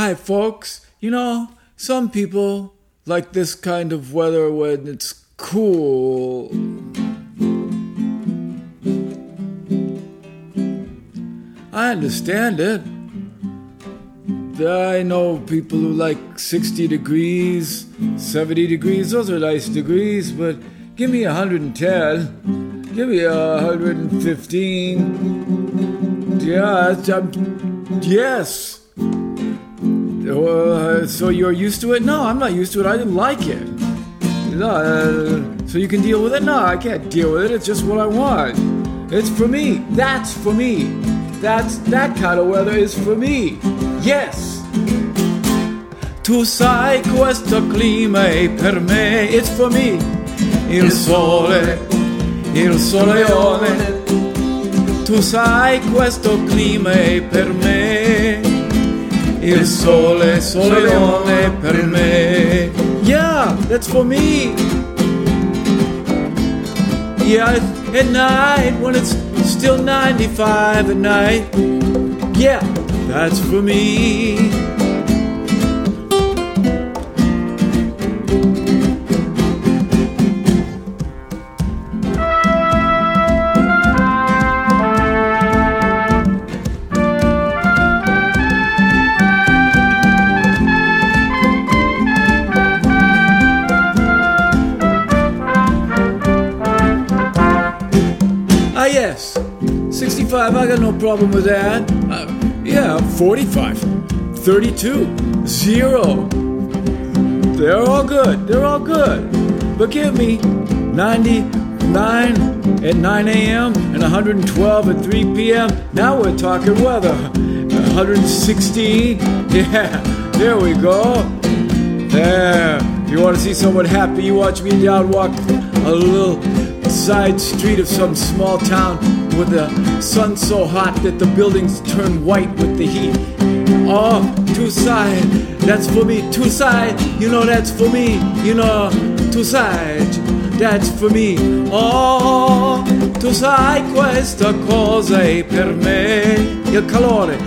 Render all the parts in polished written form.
Hi, folks. Some people like this kind of weather when it's cool. I understand it. I know people who like 60 degrees, 70 degrees. Those are nice degrees, but give me 110. Give me 115. Yes. So you're used to it? No, I'm not used to it. I didn't like it. So you can deal with it? No, I can't deal with it. It's just what I want. It's for me. That's for me. That kind of weather is for me. Yes. Tu sai questo clima è per me. It's for me. Il soleone. Tu sai questo clima è per me. Il soleone per me. Yeah, that's for me. Yeah, at night when it's still 95 at night. Yeah, that's for me. Yes, 65, I got no problem with that. 45, 32, 0. They're all good. But give me 99 at 9 a.m. and 112 at 3 p.m. Now we're talking weather. 116, yeah, there we go. There, if you want to see someone happy, you watch me down walk a little side street of some small town with the sun so hot that the buildings turn white with the heat. Oh, two side, that's for me. Two side, that's for me. Two side, that's for me. Oh, tu sai questa cosa è per me. Il calore,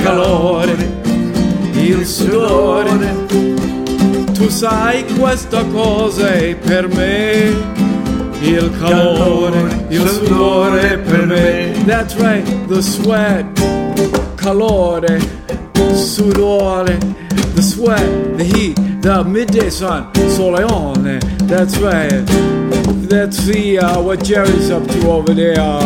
il sudore. Tu sai questa cosa è per me. Il calore, il sudore per me. That's right, the sweat, calore, sudore, the sweat, the heat, the midday sun, soleone. That's right. Let's see what Jerry's up to over there.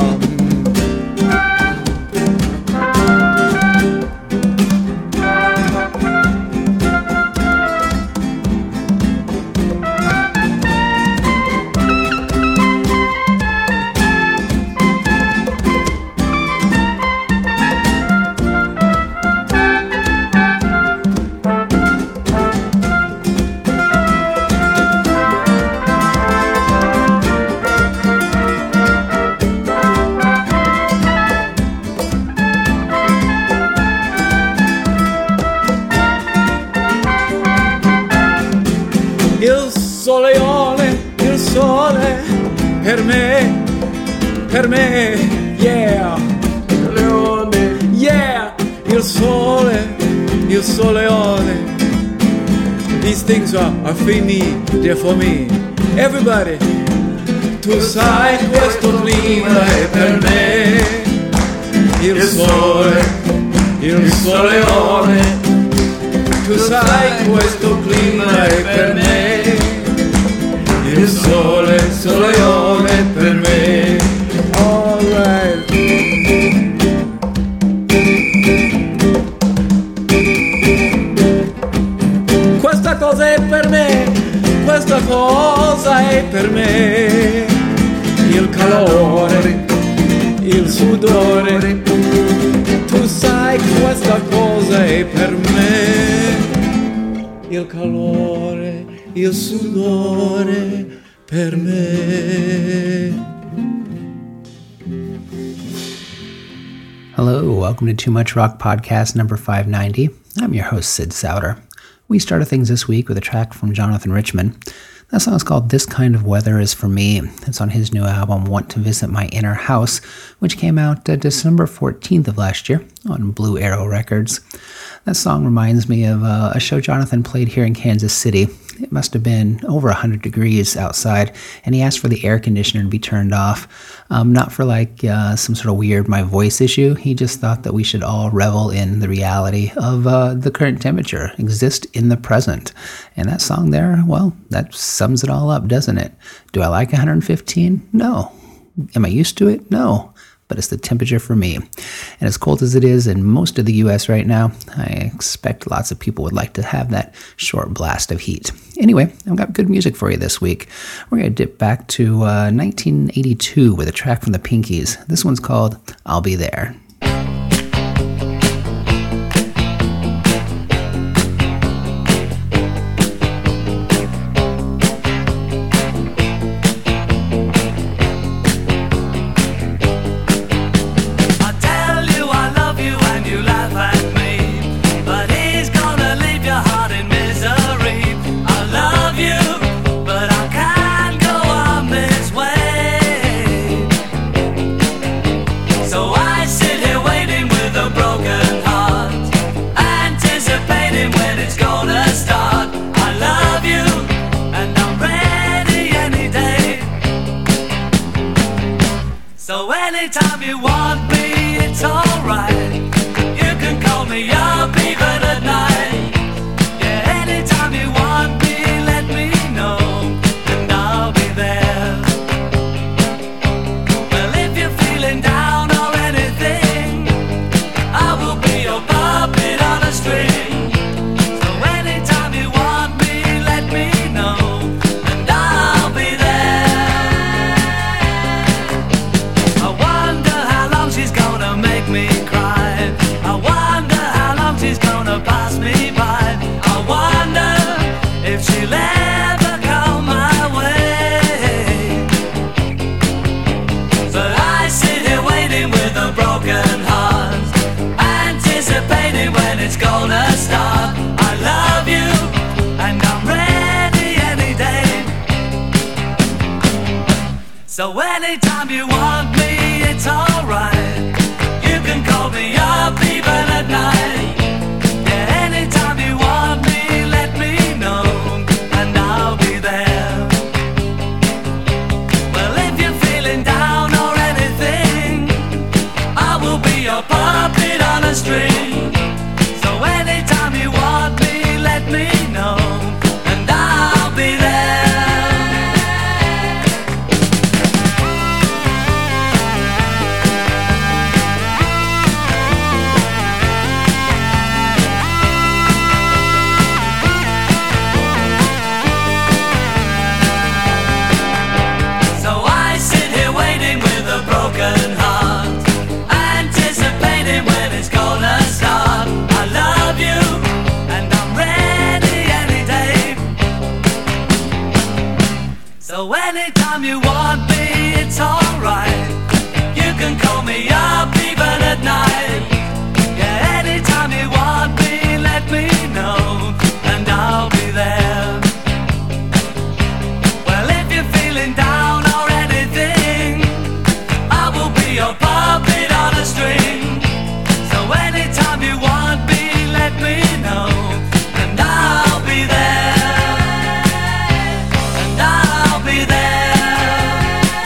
Il sole, per me, yeah. Leone, yeah. Il soleone. These things are for me, they're for me. Everybody. Tu sai questo clima è per me. Il soleone. Tu sai questo clima è per me. Il soleone per me. All right. Questa cosa è per me. Questa cosa è per me. Il calore, il sudore. Tu sai questa cosa è per me. Il calore, il sudore per me. Hello, welcome to Too Much Rock Podcast number 590. I'm your host, Sid Sauter. We started things this week with a track from Jonathan Richman. That song is called This Kind of Weather Is For Me. It's on his new album, Want to Visit My Inner House, which came out December 14th of last year on Blue Arrow Records. That song reminds me of a show Jonathan played here in Kansas City. It must have been over 100 degrees outside, and he asked for the air conditioner to be turned off. Not for some sort of weird my voice issue. He just thought that we should all revel in the reality of the current temperature, exist in the present. And that song there, well, that sums it all up, doesn't it? Do I like 115? No. Am I used to it? No. But it's the temperature for me. And as cold as it is in most of the U.S. right now, I expect lots of people would like to have that short blast of heat. Anyway, I've got good music for you this week. We're going to dip back to 1982 with a track from the Pinkies. This one's called I'll Be There. Anytime you want me, it's alright. You can call me up even at night. Yeah, anytime you want me, let me know, and I'll be there. Well, if you're feeling down or anything, I will be your puppet on a string. So anytime you want me, let me know, and I'll be there. She's gonna make me cry. I wonder how long she's gonna pass me by. I wonder if she'll ever come my way. So I sit here waiting with a broken heart, anticipating when it's gonna start. I love you and I'm ready any day. So anytime you want me, it's alright. You can call me up even at night. Yeah, anytime you want me, let me know, and I'll be there. Well, if you're feeling down or anything, I will be your puppet on a string. So anytime you want me, let me know, and I'll be there. Broken heart, anticipating when it's gonna start. I love you and I'm ready any day. So anytime you want me, it's alright. You can call me up even at night. Yeah, anytime you want me, let me know, and I'll be there. Well, if you're feeling down or anything, I will be your puppet on a string. So anytime you want me, let me know, and I'll be there, and I'll be there.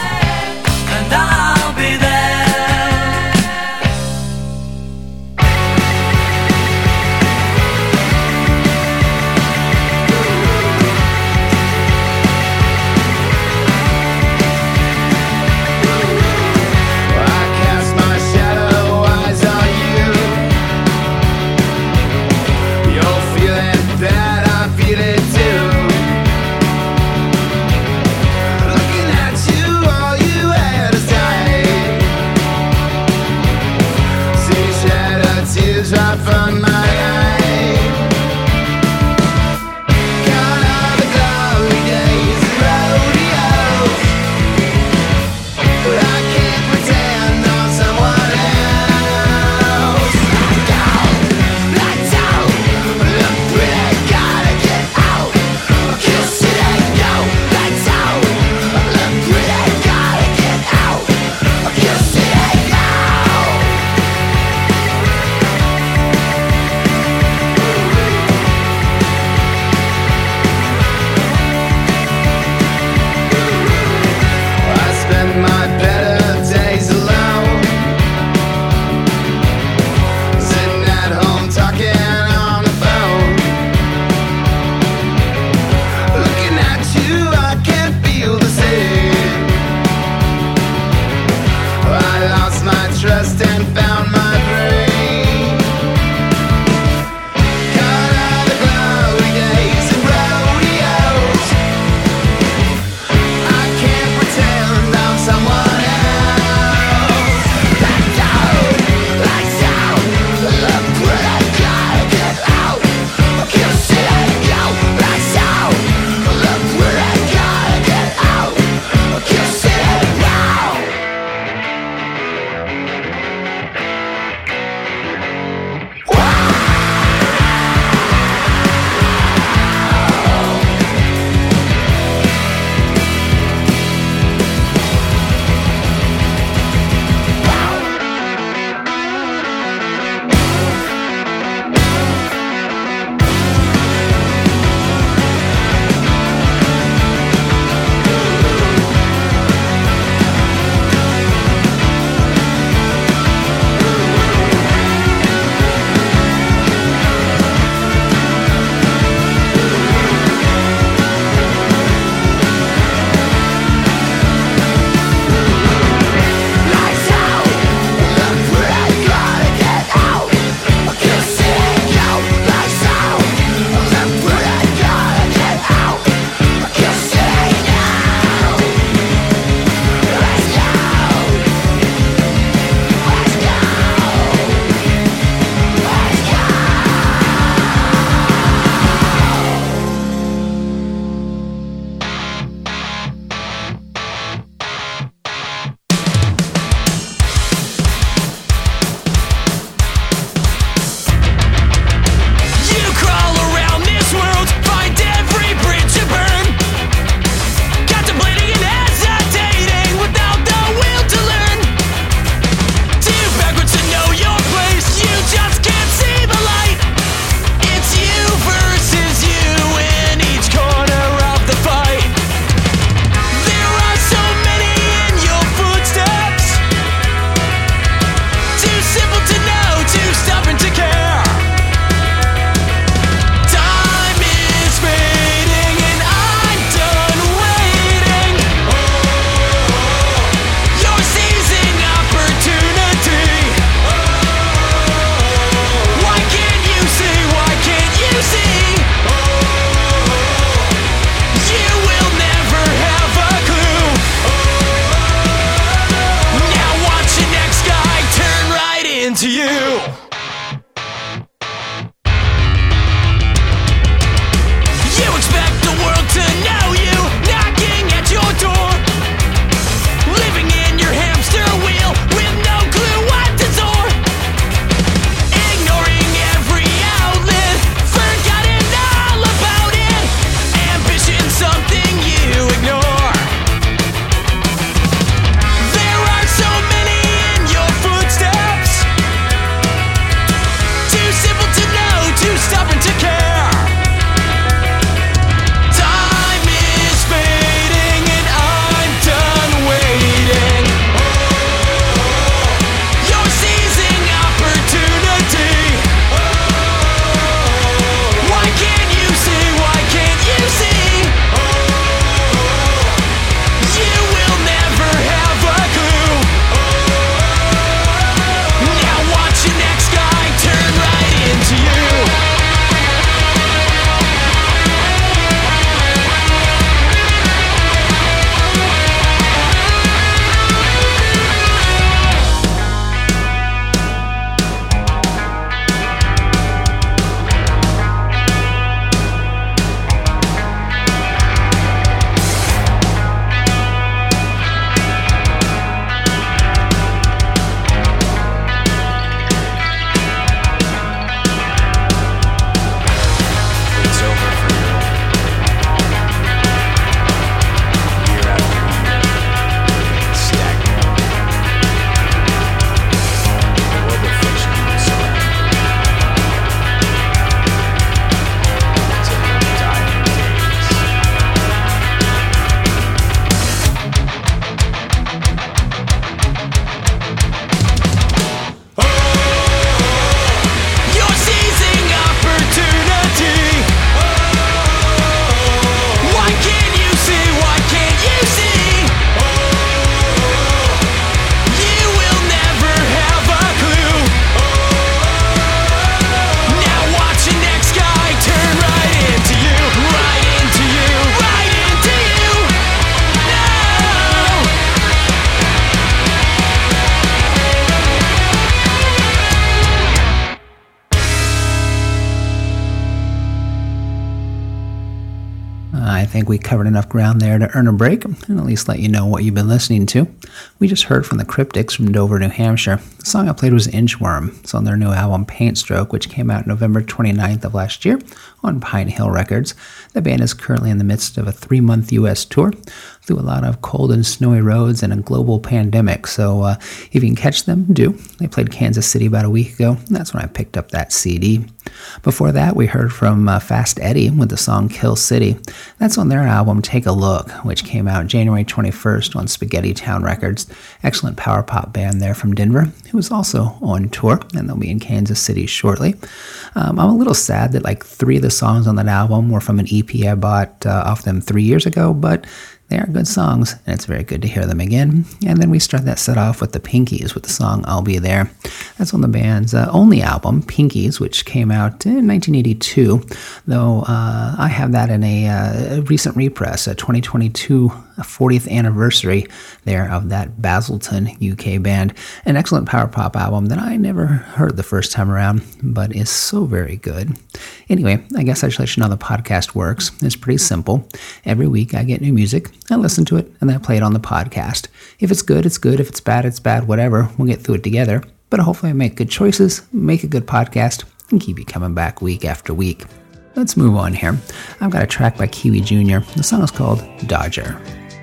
I think we covered enough ground there to earn a break and at least let you know what you've been listening to. We just heard from the Cryptics from Dover, New Hampshire. The song I played was Inchworm. It's on their new album Paint Stroke, which came out November 29th of last year on Pine Hill Records. The band is currently in the midst of a 3-month U.S. tour through a lot of cold and snowy roads and a global pandemic. So if you can catch them, do. They played Kansas City about a week ago. And that's when I picked up that CD. Before that, we heard from Fast Eddie with the song Kill City. That's on their album Take a Look, which came out January 21st on Spaghetti Town Records. Excellent power pop band there from Denver, who is also on tour, and they'll be in Kansas City shortly. I'm a little sad that like 3 of the songs on that album were from an EP I bought off them 3 years ago, but they are good songs, and it's very good to hear them again. And then we start that set off with the Pinkies with the song I'll Be There. That's on the band's only album, Pinkies, which came out in 1982, though I have that in a recent repress, a 2022 40th anniversary there of that Basildon, UK band. An excellent power pop album that I never heard the first time around, but is so very good. Anyway, I guess I should let you know the podcast works. It's pretty simple. Every week I get new music, I listen to it, and then I play it on the podcast. If it's good, it's good. If it's bad, whatever. We'll get through it together. But hopefully I make good choices, make a good podcast, and keep you coming back week after week. Let's move on here. I've got a track by Kiwi Jr. The song is called Dodger.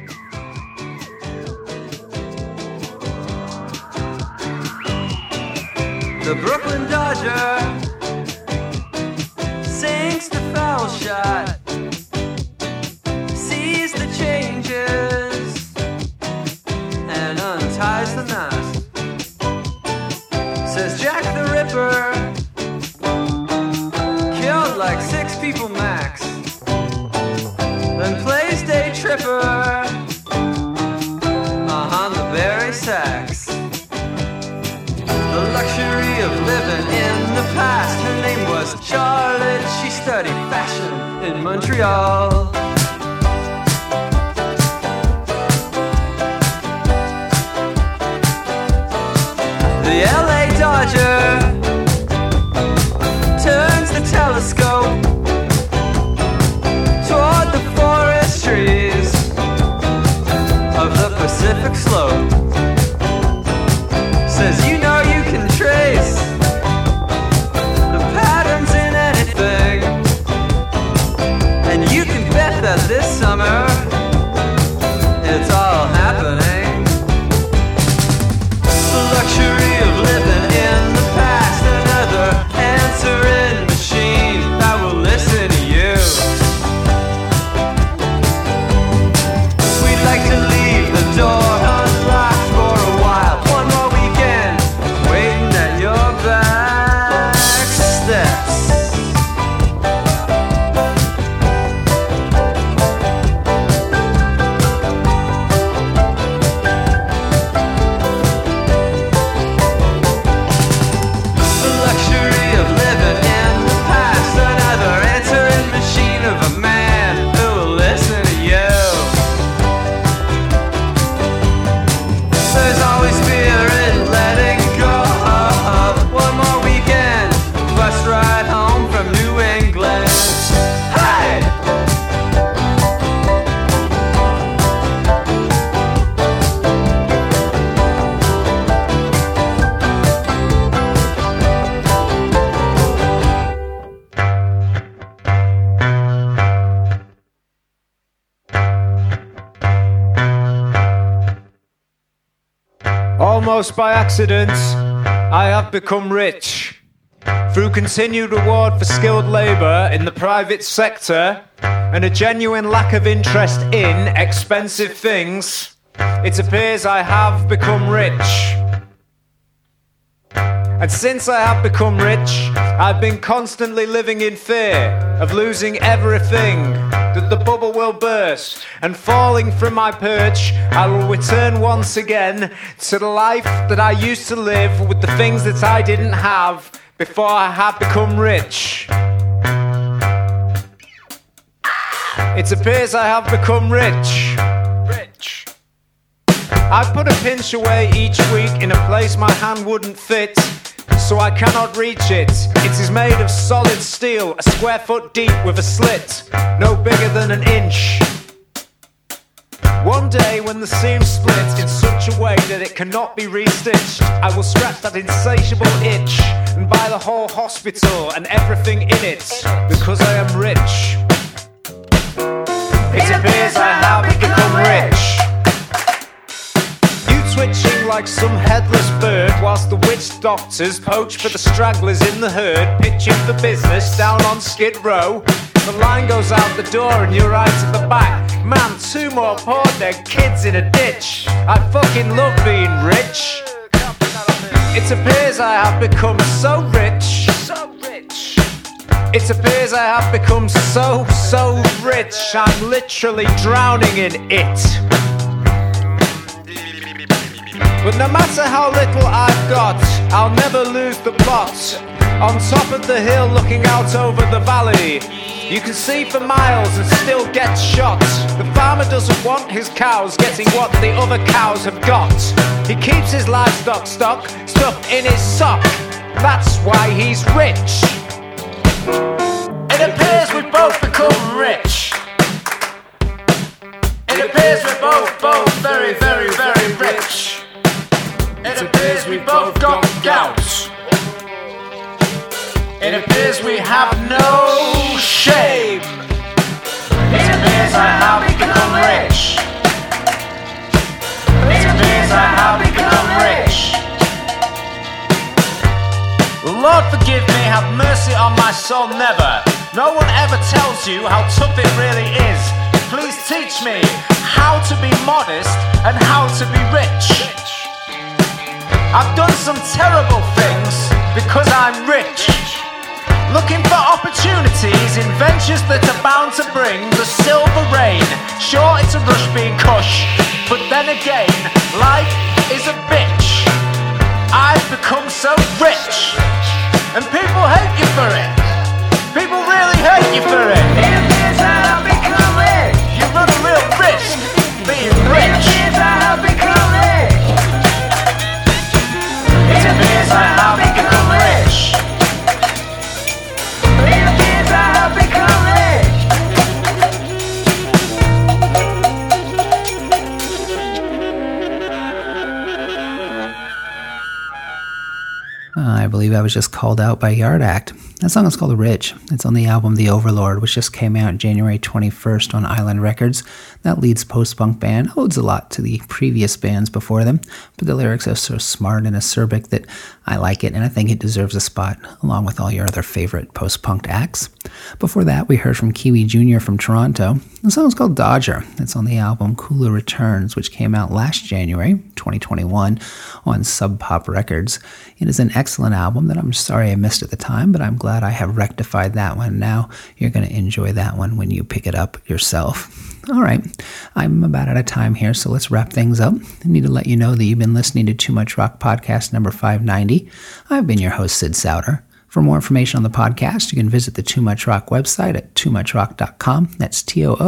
The Brooklyn Dodger sinks the foul shot, sees the changes, and unties the knot. Says Jack the Ripper killed like 6 people max, then plays Day Tripper on the Barry Sax. The luxury of living in the past. Her name was Charlotte. She studied fashion in Montreal. The LA Dodger turns the telescope toward the forest trees of the Pacific slope. Says, you know, you can trace the patterns in anything, and you can bet that this summer it's all happening. The luxury of living in the past, another answering machine that will listen to you. We'd like to leave the door unlocked for a while. One more weekend, waiting at your back steps. The luxury of living in the past, another answering machine of a man who will listen to you. There's always fear in letting go. One more weekend, bus ride home from New England. Hey! Almost by accident, I have become rich. Through continued reward for skilled labour in the private sector and a genuine lack of interest in expensive things, it appears I have become rich. And since I have become rich, I've been constantly living in fear of losing everything, that the bubble will burst, and falling from my perch, I will return once again to the life that I used to live with the things that I didn't have before I had become rich. It appears I have become rich. I put a pinch away each week in a place my hand wouldn't fit, so I cannot reach it. It is made of solid steel, a square foot deep with a slit, no bigger than an inch. One day when the seam splits in such a way that it cannot be restitched, I will scratch that insatiable itch and buy the whole hospital and everything in it, because I am rich. It appears I have become rich. You twitching like some headless bird, whilst the witch doctors poach for the stragglers in the herd, pitching for business down on Skid Row. The line goes out the door and you're right at the back. Man, 2 more poor dead kids in a ditch. I fucking love being rich. It appears I have become so rich. It appears I have become so rich. I'm literally drowning in it. But no matter how little I've got, I'll never lose the plot. On top of the hill looking out over the valley, you can see for miles and still get shot. The farmer doesn't want his cows getting what the other cows have got. He keeps his livestock stuffed in his sock. That's why he's rich. It appears we both become rich. It appears we're both very, very, very rich. It appears we both got gout. It appears we have no shame. It appears I have become rich. It appears I have become rich. Lord forgive me, have mercy on my soul, never. No one ever tells you how tough it really is. Please teach me how to be modest and how to be rich. I've done some terrible things because I'm rich. Looking for opportunities in ventures that are bound to bring the silver rain. Sure, it's a rush being cush, but then again, life is a bitch. I've become so rich, and people hate you for it. People really hate you for it. It appears that I've become rich. You run a real risk being rich. It appears I have become rich. It appears I have become rich. It appears I have become rich. I believe I was just called out by Yard Act. That song is called Rich. It's on the album The Overlord, which just came out January 21st on Island Records. That Leeds post-punk band owes a lot to the previous bands before them, but the lyrics are so smart and acerbic that I like it, and I think it deserves a spot, along with all your other favorite post-punk acts. Before that, we heard from Kiwi Jr. from Toronto. The song is called Dodger. It's on the album Cooler Returns, which came out last January, 2021, on Sub Pop Records. It is an excellent album that I'm sorry I missed at the time, but I'm glad I have rectified that one now. You're going to enjoy that one when you pick it up yourself. All right, I'm about out of time here, so let's wrap things up. I need to let you know that you've been listening to Too Much Rock Podcast number 590. I've been your host, Sid Souter. For more information on the podcast, you can visit the Too Much Rock website at toomuchrock.com. That's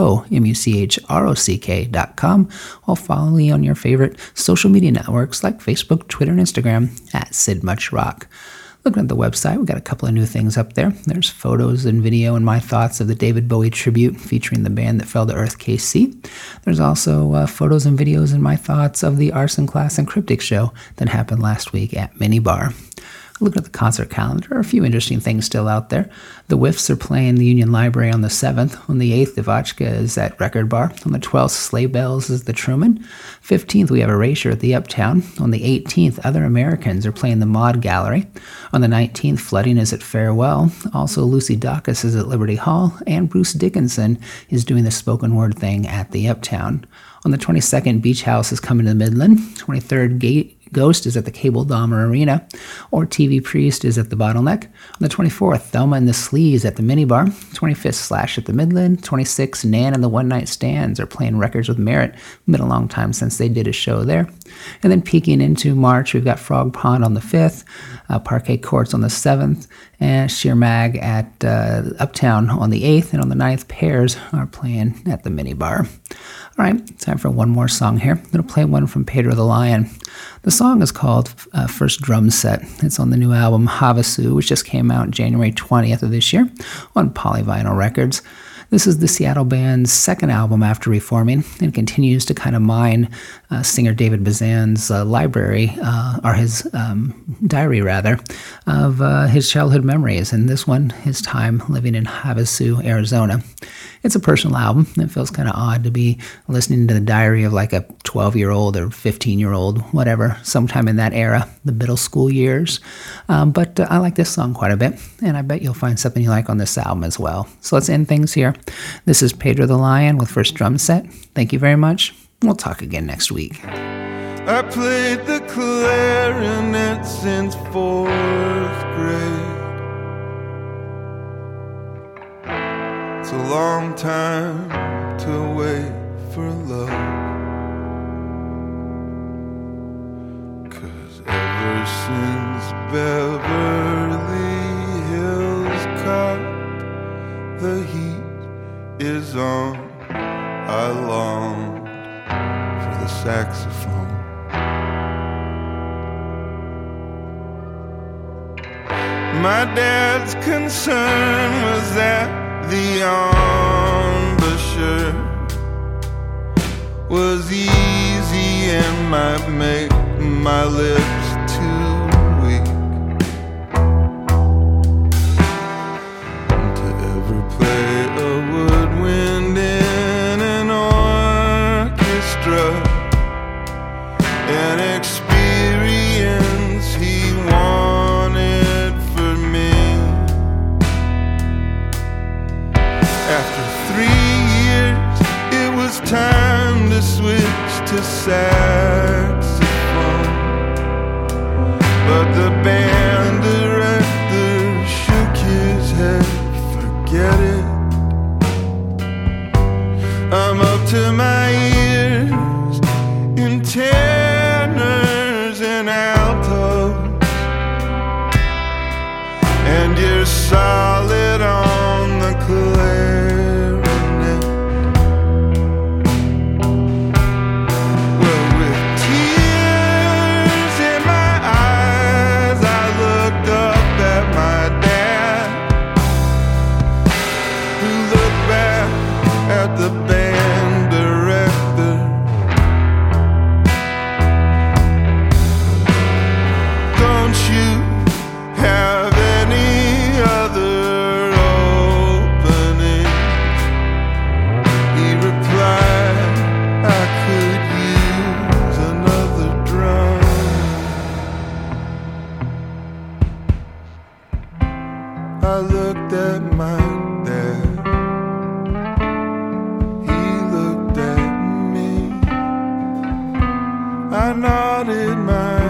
TOOMUCHROCK.com. Or follow me on your favorite social media networks like Facebook, Twitter, and Instagram at SidMuchRock. Looking at the website, we've got a couple of new things up there. There's photos and video and my thoughts of the David Bowie tribute featuring the band that fell to earth, KC. There's also photos and videos and my thoughts of the Arson Class and Cryptic show that happened last week at Minibar. Looking at the concert calendar, a few interesting things still out there. The Whiffs are playing the Union Library on the 7th. On the 8th, Ivachka is at Record Bar. On the 12th, Sleigh Bells is the Truman. 15th, we have Erasure at the Uptown. On the 18th, Other Americans are playing the Mod Gallery. On the 19th, Flooding is at Farewell. Also, Lucy Dacus is at Liberty Hall. And Bruce Dickinson is doing the spoken word thing at the Uptown. On the 22nd, Beach House is coming to the Midland. 23rd, Ghost is at the Cable Dahmer Arena, or TV Priest is at the Bottleneck. On the 24th, Thelma and the Sleaze at the Minibar. 25th, Slash at the Midland. 26th, Nan and the One Night Stands are playing Records with Merit. Been a long time since they did a show there. And then peeking into March, we've got Frog Pond on the 5th, Parquet Courts on the 7th, and Sheer Mag at Uptown on the 8th, and on the 9th, Pears are playing at the Minibar. All right, time for one more song here. I'm going to play one from Pedro the Lion. The song is called First Drum Set. It's on the new album Havasu, which just came out January 20th of this year on Polyvinyl Records. This is the Seattle band's second album after reforming and continues to kind of mine singer David Bazan's library, or his diary rather, of his childhood memories, and this one, his time living in Havasu, Arizona. It's a personal album. It feels kind of odd to be listening to the diary of like a 12-year-old or 15-year-old, whatever, sometime in that era, the middle school years. But I like this song quite a bit, and I bet you'll find something you like on this album as well. So let's end things here. This is Pedro the Lion with First Drum Set. Thank you very much. We'll talk again next week. I played the clarinet since 4th grade. It's a long time to wait for love, 'cause ever since Beverly Hills caught the heat is on, I longed for the saxophone. My dad's concern was that the embouchure was easy and might make my lips too weak to ever play a woodwind in an orchestra, an experience he wanted for me. After 3 years, it was time to switch to saxophone, but the band director shook his head, forget it. I'm up to my ears in tenors and altos, and you're solid on the clarinet. Well, with tears in my eyes, I looked up at my dad, who looked back at the band director. Don't you have any other openings? He replied, I could use another drum. I looked at my dad, he looked at me, I nodded my